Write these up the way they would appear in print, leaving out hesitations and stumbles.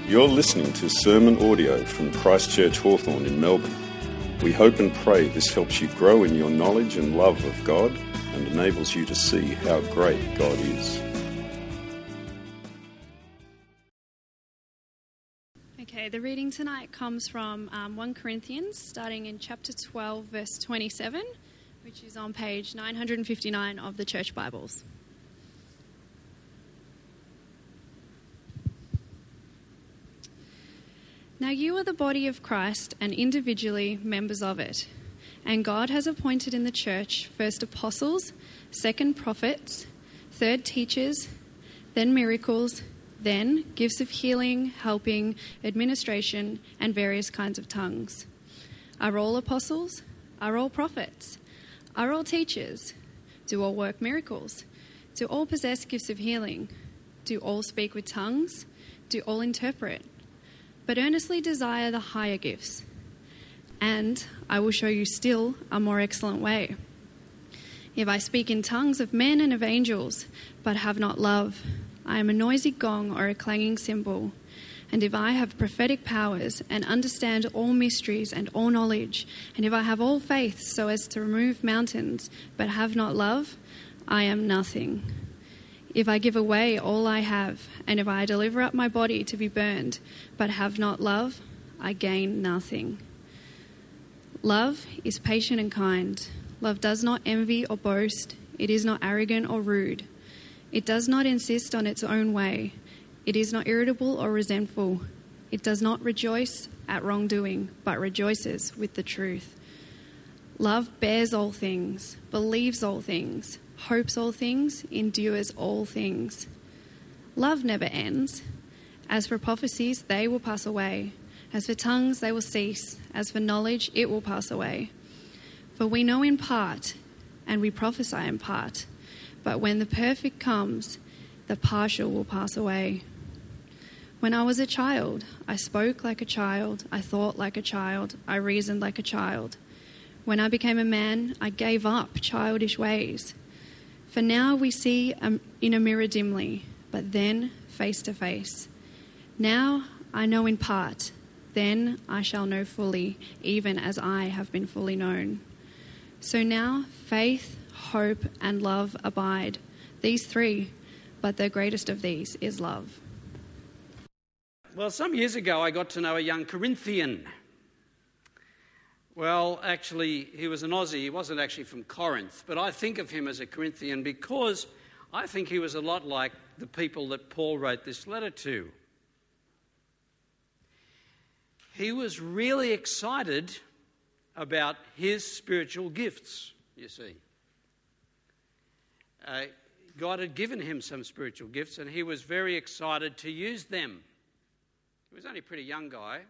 You're listening to sermon audio from Christchurch Hawthorn in Melbourne. We hope and pray this helps you grow in your knowledge and love of God and enables you to see how great God is. Okay, the reading tonight comes from 1 Corinthians, starting in chapter 12, verse 27, which is on page 959 of the Church Bibles. Now you are the body of Christ and individually members of it. And God has appointed in the church first apostles, second prophets, third teachers, then miracles, then gifts of healing, helping, administration, and various kinds of tongues. Are all apostles? Are all prophets? Are all teachers? Do all work miracles? Do all possess gifts of healing? Do all speak with tongues? Do all interpret? But earnestly desire the higher gifts, and I will show you still a more excellent way. If I speak in tongues of men and of angels, but have not love, I am a noisy gong or a clanging cymbal. And if I have prophetic powers and understand all mysteries and all knowledge, and if I have all faith so as to remove mountains, but have not love, I am nothing. If I give away all I have, and if I deliver up my body to be burned, but have not love, I gain nothing. Love is patient and kind. Love does not envy or boast. It is not arrogant or rude. It does not insist on its own way. It is not irritable or resentful. It does not rejoice at wrongdoing, but rejoices with the truth. Love bears all things, believes all things, hopes all things, endures all things. Love never ends. As for prophecies, they will pass away. As for tongues, they will cease. As for knowledge, it will pass away. For we know in part, and we prophesy in part. But when the perfect comes, the partial will pass away. When I was a child, I spoke like a child, I thought like a child, I reasoned like a child. When I became a man, I gave up childish ways. For now we see in a mirror dimly, but then face to face. Now I know in part, then I shall know fully, even as I have been fully known. So now faith, hope, and love abide, these three, but the greatest of these is love. Well, some years ago I got to know a young Corinthian. Well, actually, he was an Aussie. He wasn't actually from Corinth, but I think of him as a Corinthian because I think he was a lot like the people that Paul wrote this letter to. He was really excited about his spiritual gifts, you see. God had given him some spiritual gifts, and he was very excited to use them. He was only a pretty young guy.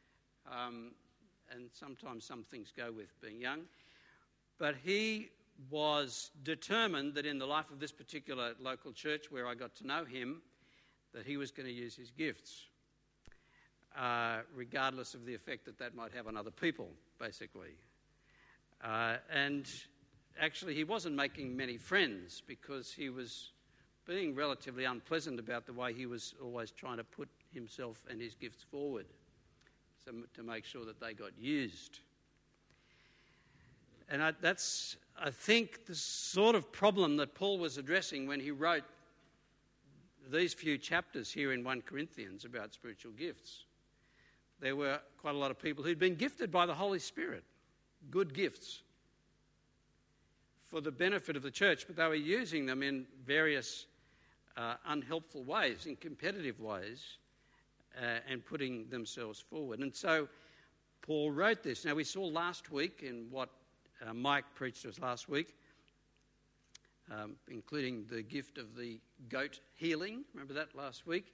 And sometimes some things go with being young. But he was determined that in the life of this particular local church where I got to know him, that he was going to use his gifts, regardless of the effect that might have on other people, basically. And actually he wasn't making many friends because he was being relatively unpleasant about the way he was always trying to put himself and his gifts forward, to make sure that they got used. And that's, I think, the sort of problem that Paul was addressing when he wrote these few chapters here in 1 Corinthians about spiritual gifts. There were quite a lot of people who'd been gifted by the Holy Spirit, good gifts, for the benefit of the church, but they were using them in various unhelpful ways, in competitive ways, and putting themselves forward. And so Paul wrote this. Now we saw last week in what Mike preached to us last week, including the gift of the goat healing. Remember that last week?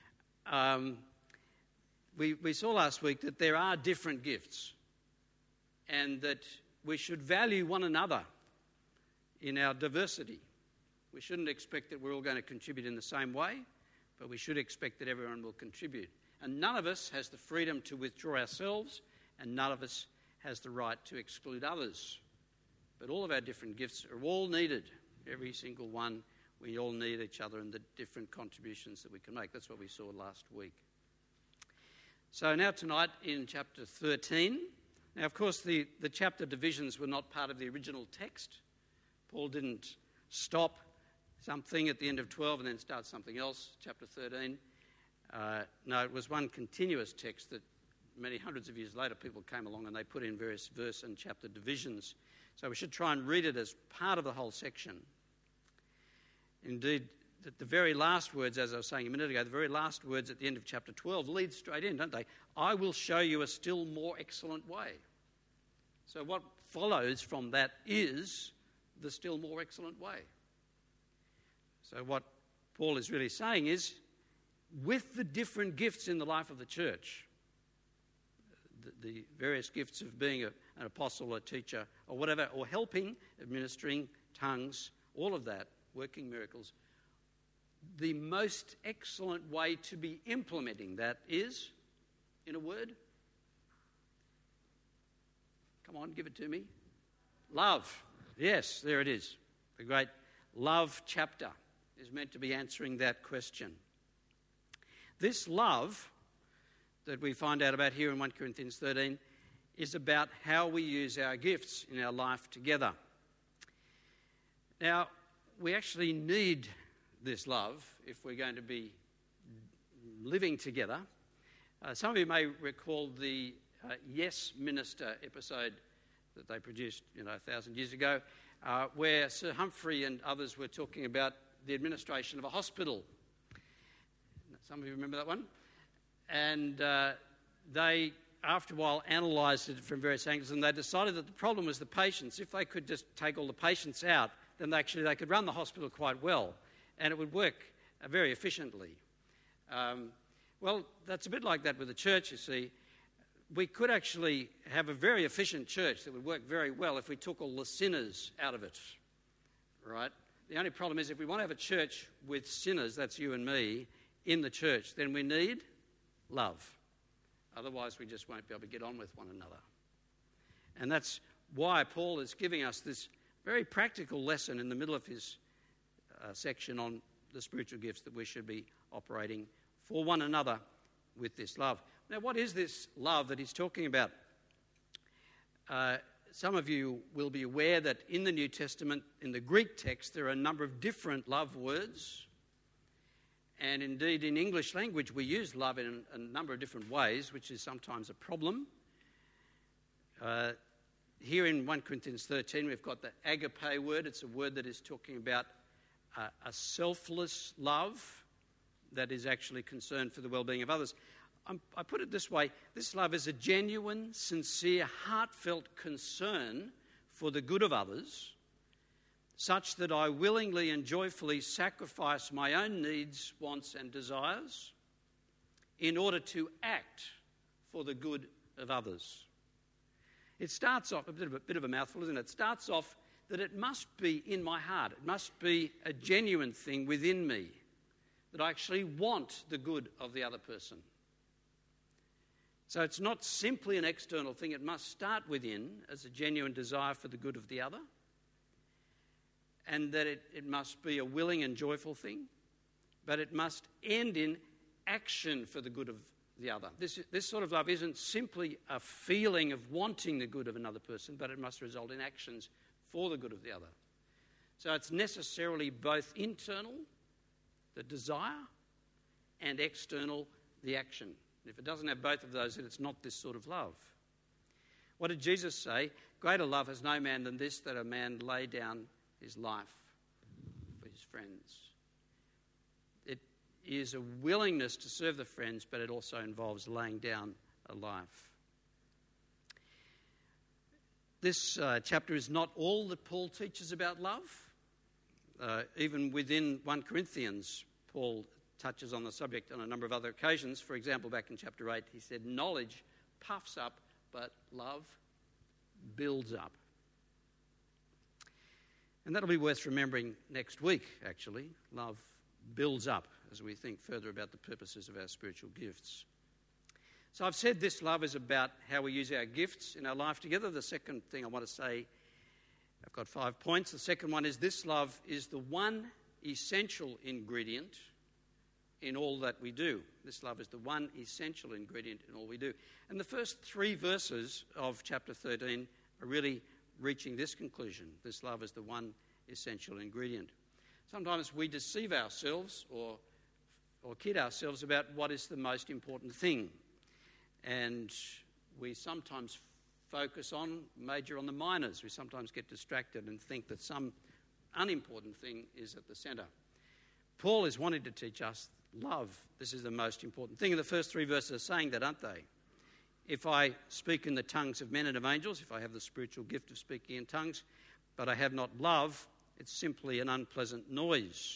We saw last week that there are different gifts and that we should value one another in our diversity. We shouldn't expect that we're all going to contribute in the same way, but we should expect that everyone will contribute. And none of us has the freedom to withdraw ourselves, and none of us has the right to exclude others. But all of our different gifts are all needed, every single one. We all need each other and the different contributions that we can make. That's what we saw last week. So now tonight in chapter 13. Now, of course, the chapter divisions were not part of the original text. Paul didn't stop something at the end of 12 and then start something else, chapter 13. No, it was one continuous text that many hundreds of years later people came along and they put in various verse and chapter divisions. So we should try and read it as part of the whole section. Indeed, the very last words, as I was saying a minute ago, the very last words at the end of chapter 12 lead straight in, don't they? I will show you a still more excellent way. So what follows from that is the still more excellent way. So what Paul is really saying is, with the different gifts in the life of the church, the various gifts of being an apostle, a teacher, or whatever, or helping, administering, tongues, all of that, working miracles, the most excellent way to be implementing that is, in a word, come on, give it to me. Love. Yes, there it is. The great love chapter is meant to be answering that question. This love that we find out about here in 1 Corinthians 13 is about how we use our gifts in our life together. Now, we actually need this love if we're going to be living together. Some of you may recall the Yes Minister episode that they produced 1,000 years ago, where Sir Humphrey and others were talking about the administration of a hospital. Some of you remember that one? And they, after a while, analysed it from various angles, and they decided that the problem was the patients. If they could just take all the patients out, then they could run the hospital quite well, and it would work very efficiently. Well, that's a bit like that with the church, you see. We could actually have a very efficient church that would work very well if we took all the sinners out of it, right? The only problem is if we want to have a church with sinners, that's you and me, in the church, then we need love. Otherwise, we just won't be able to get on with one another. And that's why Paul is giving us this very practical lesson in the middle of his section on the spiritual gifts that we should be operating for one another with this love. Now, what is this love that he's talking about? Some of you will be aware that in the New Testament, in the Greek text, there are a number of different love words. And indeed, in English language, we use love in a number of different ways, which is sometimes a problem. Here in 1 Corinthians 13, we've got the agape word. It's a word that is talking about a selfless love that is actually concerned for the well-being of others. I put it this way: this love is a genuine, sincere, heartfelt concern for the good of others, such that I willingly and joyfully sacrifice my own needs, wants and desires in order to act for the good of others. It starts off, a bit of a mouthful, isn't it? It starts off that it must be in my heart. It must be a genuine thing within me, that I actually want the good of the other person. So it's not simply an external thing. It must start within as a genuine desire for the good of the other, and that it must be a willing and joyful thing, but it must end in action for the good of the other. This sort of love isn't simply a feeling of wanting the good of another person, but it must result in actions for the good of the other. So it's necessarily both internal, the desire, and external, the action. If it doesn't have both of those, then it's not this sort of love. What did Jesus say? Greater love has no man than this, that a man lay down his life for his friends. It is a willingness to serve the friends, but it also involves laying down a life. This chapter is not all that Paul teaches about love. Even within 1 Corinthians, Paul touches on the subject on a number of other occasions. For example, back in chapter 8, he said, knowledge puffs up, but love builds up. And that'll be worth remembering next week, actually. Love builds up as we think further about the purposes of our spiritual gifts. So I've said this love is about how we use our gifts in our life together. The second thing I want to say, I've got 5 points. The second one is this love is the one essential ingredient in all that we do. This love is the one essential ingredient in all we do. And the first 3 verses of chapter 13 are really reaching this conclusion. This love is the one essential ingredient. Sometimes we deceive ourselves or kid ourselves about what is the most important thing. And we sometimes major on the minors. We sometimes get distracted and think that some unimportant thing is at the centre. Paul is wanting to teach us love. This is the most important thing. And the first 3 verses are saying that, aren't they? If I speak in the tongues of men and of angels, if I have the spiritual gift of speaking in tongues, but I have not love, it's simply an unpleasant noise.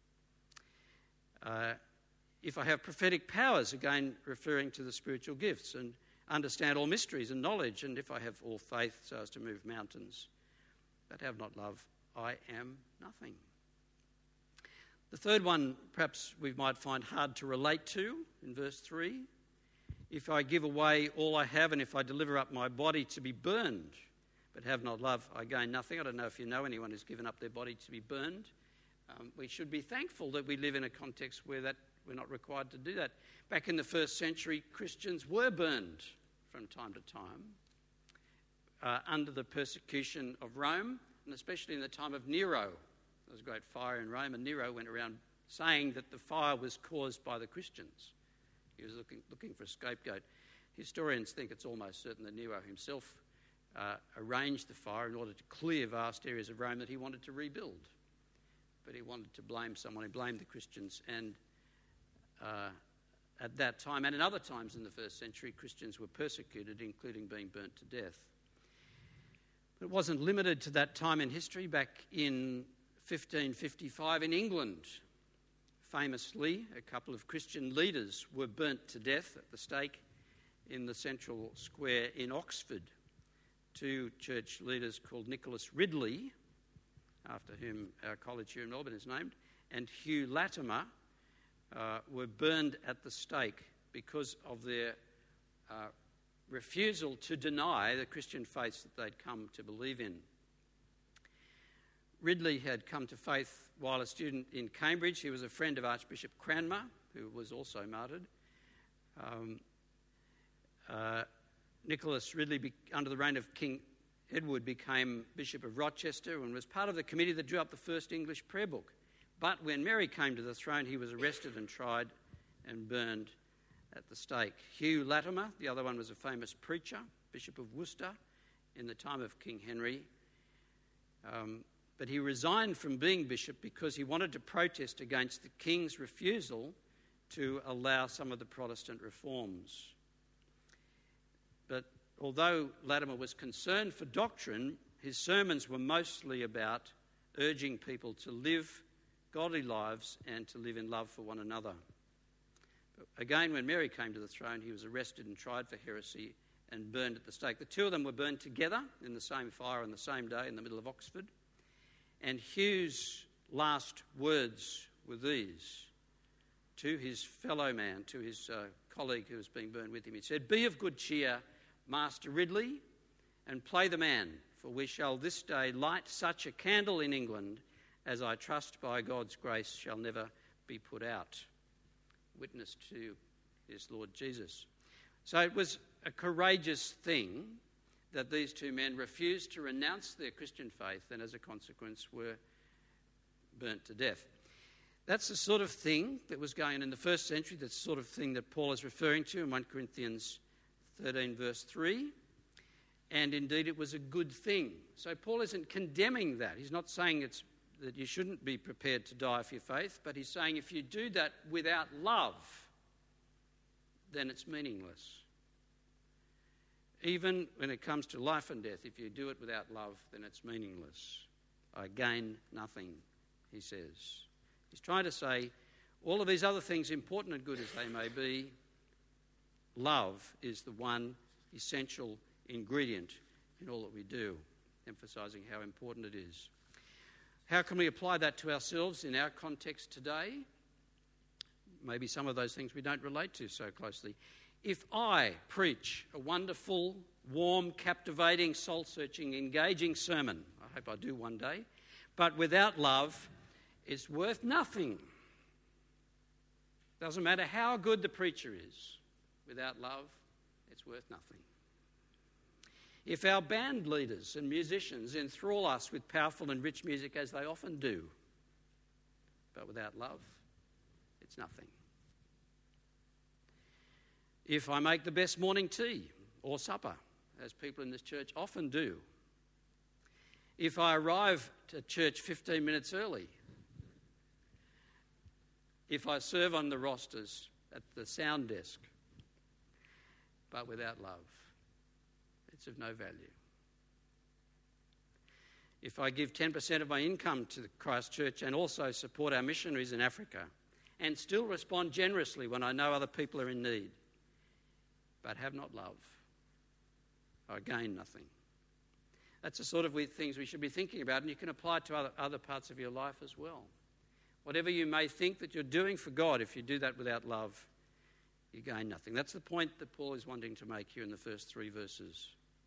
If I have prophetic powers, again referring to the spiritual gifts, and understand all mysteries and knowledge, and if I have all faith so as to move mountains, but have not love, I am nothing. The third one, perhaps we might find hard to relate to in verse 3. If I give away all I have, and if I deliver up my body to be burned, but have not love, I gain nothing. I don't know if you know anyone who's given up their body to be burned. We should be thankful that we live in a context where we're not required to do that. Back in the first century, Christians were burned from time to time under the persecution of Rome, and especially in the time of Nero. There was a great fire in Rome, and Nero went around saying that the fire was caused by the Christians. He was looking for a scapegoat. Historians think it's almost certain that Nero himself arranged the fire in order to clear vast areas of Rome that he wanted to rebuild. But he wanted to blame someone. He blamed the Christians. And at that time, and in other times in the first century, Christians were persecuted, including being burnt to death. But it wasn't limited to that time in history. Back in 1555 in England, famously, a couple of Christian leaders were burnt to death at the stake in the central square in Oxford. 2 church leaders called Nicholas Ridley, after whom our college here in Melbourne is named, and Hugh Latimer were burned at the stake because of their refusal to deny the Christian faith that they'd come to believe in. Ridley had come to faith while a student in Cambridge. He was a friend of Archbishop Cranmer, who was also martyred. Nicholas Ridley, under the reign of King Edward, became Bishop of Rochester and was part of the committee that drew up the first English prayer book. But when Mary came to the throne, he was arrested and tried and burned at the stake. Hugh Latimer, the other one, was a famous preacher, Bishop of Worcester, in the time of King Henry. But he resigned from being bishop because he wanted to protest against the king's refusal to allow some of the Protestant reforms. But although Latimer was concerned for doctrine, his sermons were mostly about urging people to live godly lives and to live in love for one another. But again, when Mary came to the throne, he was arrested and tried for heresy and burned at the stake. The 2 of them were burned together in the same fire on the same day in the middle of Oxford. And Hugh's last words were these to his fellow man, to his colleague who was being burned with him. He said, "Be of good cheer, Master Ridley, and play the man, for we shall this day light such a candle in England as I trust by God's grace shall never be put out." Witness to his Lord Jesus. So it was a courageous thing that these 2 men refused to renounce their Christian faith and as a consequence were burnt to death. That's the sort of thing that was going on in the first century, the sort of thing that Paul is referring to in 1 Corinthians 13 verse 3. And indeed it was a good thing. So Paul isn't condemning that. He's not saying that you shouldn't be prepared to die for your faith, but he's saying if you do that without love, then it's meaningless. Even when it comes to life and death, if you do it without love, then it's meaningless. I gain nothing, he says. He's trying to say, all of these other things, important and good as they may be, love is the one essential ingredient in all that we do, emphasising how important it is. How can we apply that to ourselves in our context today? Maybe some of those things we don't relate to so closely. If I preach a wonderful, warm, captivating, soul-searching, engaging sermon, I hope I do one day, but without love, it's worth nothing. Doesn't matter how good the preacher is, without love, it's worth nothing. If our band leaders and musicians enthrall us with powerful and rich music, as they often do, but without love, it's nothing. If I make the best morning tea or supper, as people in this church often do, if I arrive at church 15 minutes early, if I serve on the rosters at the sound desk, but without love, it's of no value. If I give 10% of my income to the Christ Church and also support our missionaries in Africa and still respond generously when I know other people are in need, but have not love, I gain nothing. That's the sort of things we should be thinking about, and you can apply it to other parts of your life as well. Whatever you may think that you're doing for God, if you do that without love, you gain nothing. That's the point that Paul is wanting to make here in the first 3 verses.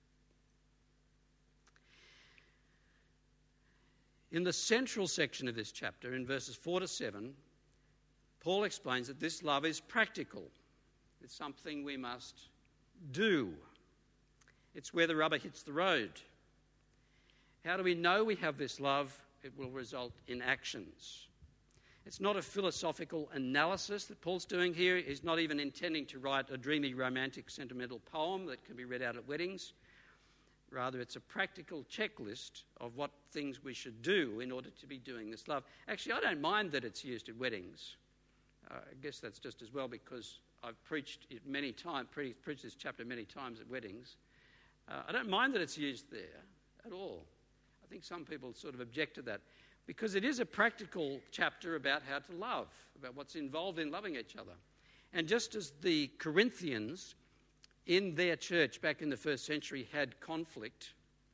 In the central section of this chapter, in verses 4 to 7, Paul explains that this love is practical. It's something we must do. It's where the rubber hits the road. How do we know we have this love? It will result in actions. It's not a philosophical analysis that Paul's doing here. He's not even intending to write a dreamy, romantic, sentimental poem that can be read out at weddings. Rather, it's a practical checklist of what things we should do in order to be doing this love. Actually, I don't mind that it's used at weddings. I guess that's just as well because I've preached it many times, preached this chapter many times at weddings. I don't mind that it's used there at all. I think some people sort of object to that because it is a practical chapter about how to love, about what's involved in loving each other. And just as the Corinthians in their church back in the first century had conflict,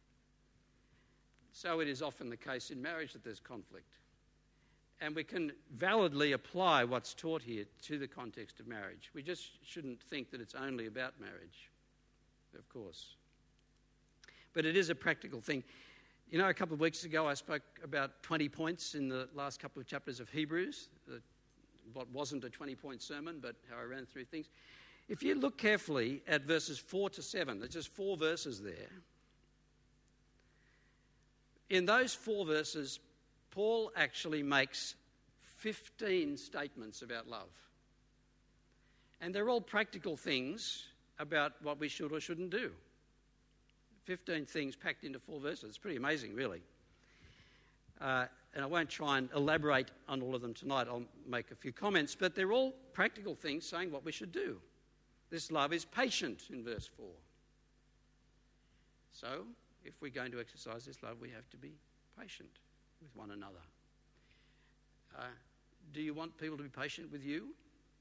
so it is often the case in marriage that there's conflict. And we can validly apply what's taught here to the context of marriage. We just shouldn't think that it's only about marriage, of course. But it is a practical thing. You know, a couple of weeks ago I spoke about 20 points in the last couple of chapters of Hebrews, what wasn't a 20-point sermon, but how I ran through things. If you look carefully at verses 4 to 7, there's just 4 verses there. In those 4 verses, Paul actually makes 15 statements about love. And they're all practical things about what we should or shouldn't do. 15 things packed into 4 verses. It's pretty amazing, really. And I won't try and elaborate on all of them tonight. I'll make a few comments, but they're all practical things saying what we should do. This love is patient in verse 4. So, if we're going to exercise this love, we have to be patient with one another. Do you want people to be patient with you?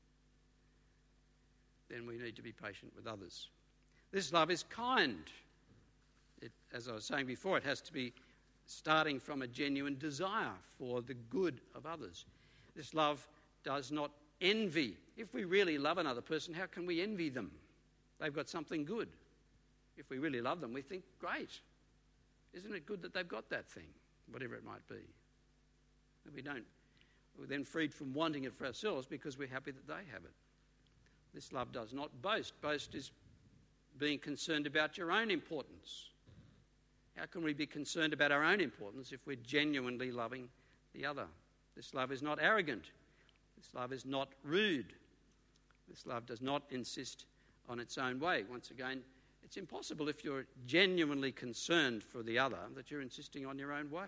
Then we need to be patient with others. This love is kind. As I was saying before, it has to be starting from a genuine desire for the good of others. This love does not envy. If we really love another person, how can we envy them? They've got something good. If we really love them, we think, great. Isn't it good that they've got that thing, whatever it might be? And we're then freed from wanting it for ourselves because we're happy that they have it. This love does not boast. Boast is being concerned about your own importance. How can we be concerned about our own importance if we're genuinely loving the other? This love is not arrogant. This love is not rude. This love does not insist on its own way. Once again, it's impossible if you're genuinely concerned for the other that you're insisting on your own way.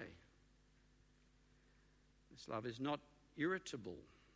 This love is not irritable.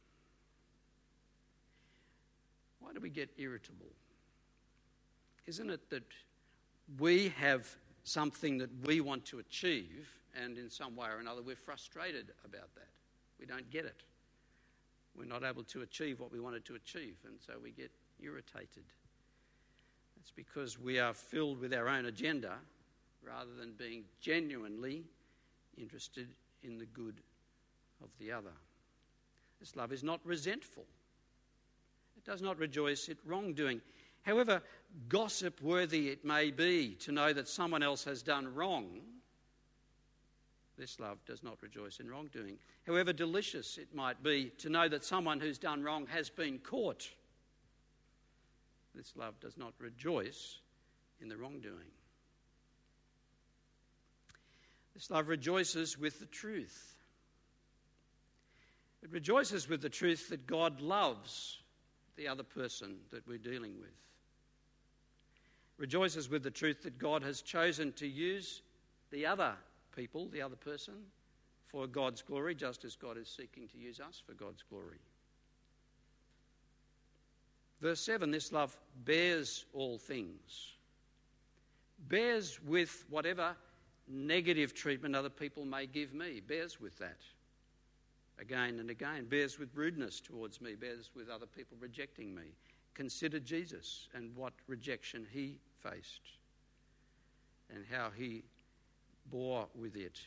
Why do we get irritable? Isn't it that we have something that we want to achieve and in some way or another we're frustrated about that? We don't get it. We're not able to achieve what we wanted to achieve, and so we get irritated. It's because we are filled with our own agenda rather than being genuinely interested in the good of the other. This love is not resentful. It does not rejoice at wrongdoing. However gossip-worthy it may be to know that someone else has done wrong, This love does not rejoice in wrongdoing. However delicious it might be to know that someone who's done wrong has been caught, this love does not rejoice in the wrongdoing. This love rejoices with the truth. It rejoices with the truth that God loves the other person that we're dealing with. Rejoices with the truth that God has chosen to use the other people, the other person, for God's glory, just as God is seeking to use us for God's glory. Verse 7, this love bears all things. Bears with whatever negative treatment other people may give me. Bears with that again and again. Bears with rudeness towards me. Bears with other people rejecting me. Consider Jesus and what rejection he faced and how he bore with it.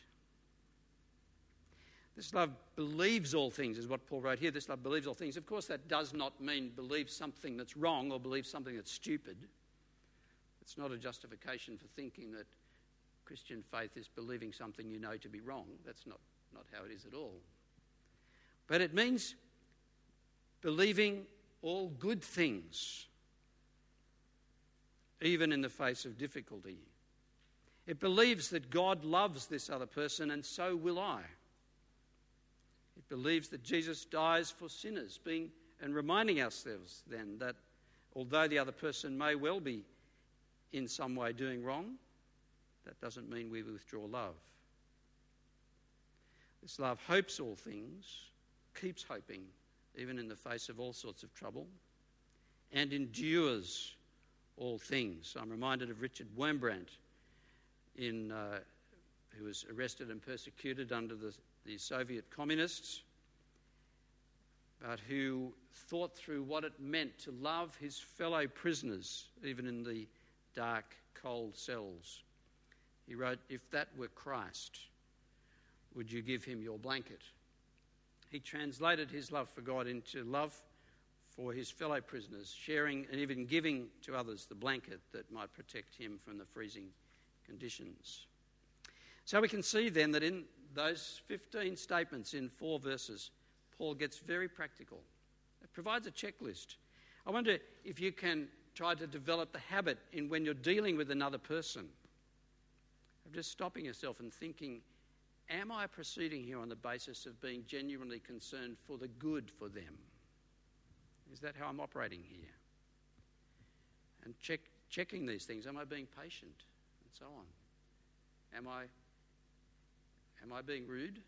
This love believes all things, is what Paul wrote here. This love believes all things. Of course, that does not mean believe something that's wrong or believe something that's stupid. It's not a justification for thinking that Christian faith is believing something you know to be wrong. That's not how it is at all. But it means believing all good things, even in the face of difficulty. It believes that God loves this other person, and so will I. It believes that Jesus dies for sinners, and reminding ourselves then that although the other person may well be in some way doing wrong, that doesn't mean we withdraw love. This love hopes all things, keeps hoping, even in the face of all sorts of trouble, and endures all things. I'm reminded of Richard Wurmbrand, who was arrested and persecuted under the Soviet communists, but who thought through what it meant to love his fellow prisoners, even in the dark, cold cells. He wrote, "If that were Christ, would you give him your blanket?" He translated his love for God into love for his fellow prisoners, sharing and even giving to others the blanket that might protect him from the freezing conditions. So we can see then that in those 15 statements in 4 verses, Paul gets very practical. It provides a checklist. I wonder if you can try to develop the habit in when you're dealing with another person of just stopping yourself and thinking, am I proceeding here on the basis of being genuinely concerned for the good for them? Is that how I'm operating here? And checking these things. Am I being patient? And so on. Am I being rude?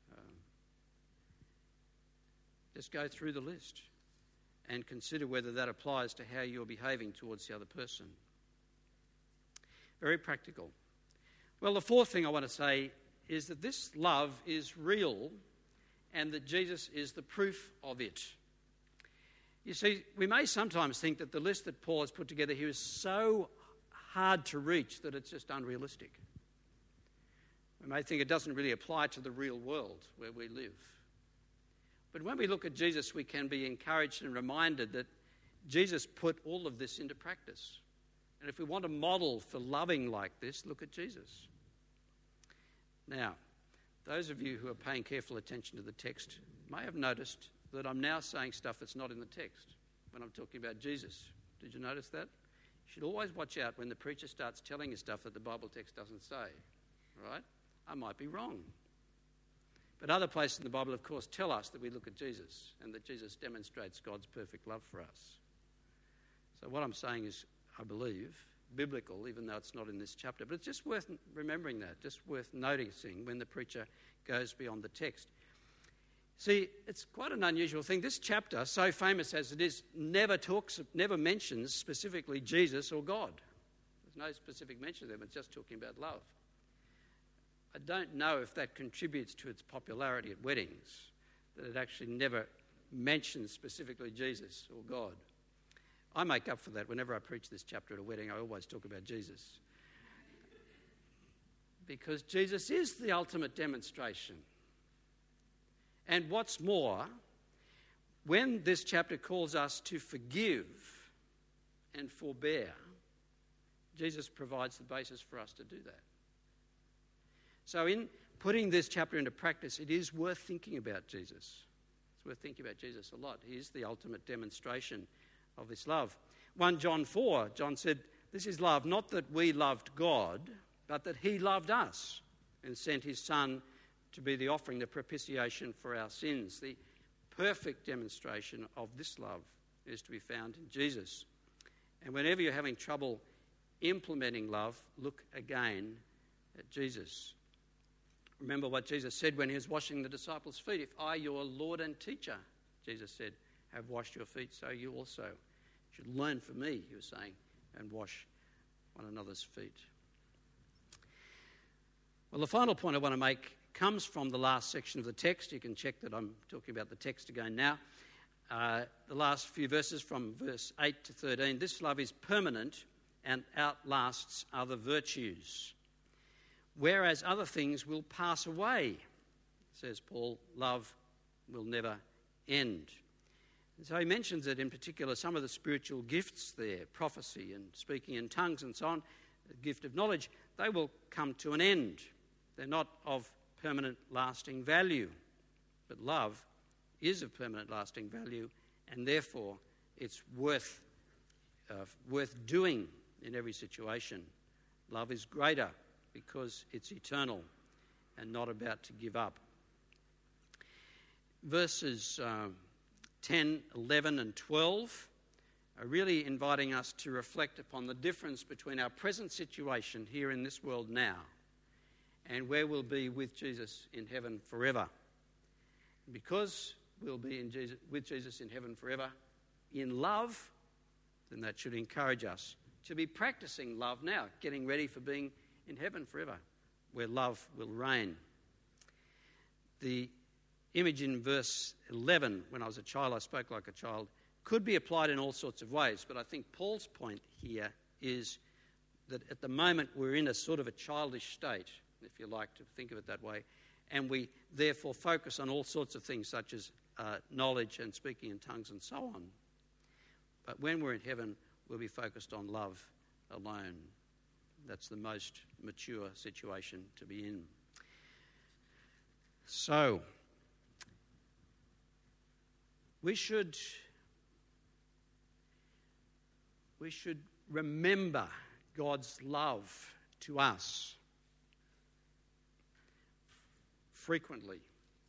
Just go through the list and consider whether that applies to how you're behaving towards the other person. Very practical. Well, the fourth thing I want to say is that this love is real and that Jesus is the proof of it. You see, we may sometimes think that the list that Paul has put together here is so hard to reach that it's just unrealistic. We may think it doesn't really apply to the real world where we live. But when we look at Jesus, we can be encouraged and reminded that Jesus put all of this into practice. And if we want a model for loving like this, look at Jesus. Now, those of you who are paying careful attention to the text may have noticed that I'm now saying stuff that's not in the text when I'm talking about Jesus. Did you notice that? You should always watch out when the preacher starts telling you stuff that the Bible text doesn't say. Right? I might be wrong. But other places in the Bible, of course, tell us that we look at Jesus and that Jesus demonstrates God's perfect love for us. So what I'm saying is, I believe, biblical, even though it's not in this chapter. But it's just worth remembering that, just worth noticing when the preacher goes beyond the text. See, it's quite an unusual thing. This chapter, so famous as it is, never mentions specifically Jesus or God. There's no specific mention of them. It's just talking about love. I don't know if that contributes to its popularity at weddings, that it actually never mentions specifically Jesus or God. I make up for that. Whenever I preach this chapter at a wedding, I always talk about Jesus. Because Jesus is the ultimate demonstration. And what's more, when this chapter calls us to forgive and forbear, Jesus provides the basis for us to do that. So in putting this chapter into practice, it is worth thinking about Jesus. It's worth thinking about Jesus a lot. He is the ultimate demonstration of this love. 1 John 4, John said, "This is love, not that we loved God, but that he loved us and sent his Son to be the offering, the propitiation for our sins." The perfect demonstration of this love is to be found in Jesus. And whenever you're having trouble implementing love, look again at Jesus. Remember what Jesus said when he was washing the disciples' feet. "If I, your Lord and teacher," Jesus said, "have washed your feet, so you also should learn from me," he was saying, "and wash one another's feet." Well, the final point I want to make comes from the last section of the text. You can check that I'm talking about the text again now. The last few verses from verse 8 to 13. "This love is permanent and outlasts other virtues. Whereas other things will pass away," says Paul, "love will never end." And so he mentions that in particular some of the spiritual gifts there, prophecy and speaking in tongues and so on, the gift of knowledge, they will come to an end. They're not of permanent lasting value. But love is of permanent lasting value, and therefore it's worth doing in every situation. Love is greater because it's eternal and not about to give up. Verses 10, 11 and 12 are really inviting us to reflect upon the difference between our present situation here in this world now and where we'll be with Jesus in heaven forever. Because we'll be with Jesus in heaven forever in love, then that should encourage us to be practicing love now, getting ready for being in heaven forever, where love will reign. The image in verse 11, "When I was a child, I spoke like a child," could be applied in all sorts of ways, but I think Paul's point here is that at the moment we're in a sort of a childish state, if you like to think of it that way, and we therefore focus on all sorts of things such as knowledge and speaking in tongues and so on. But when we're in heaven, we'll be focused on love alone. That's the most mature situation to be in. So, we should remember God's love to us frequently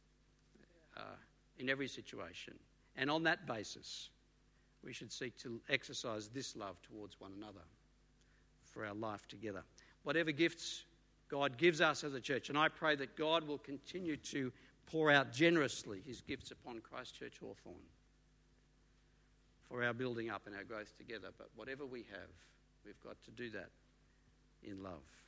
in every situation. And on that basis, we should seek to exercise this love towards one another for our life together. Whatever gifts God gives us as a church, and I pray that God will continue to pour out generously his gifts upon Christ Church Hawthorn for our building up and our growth together. But whatever we have, we've got to do that in love.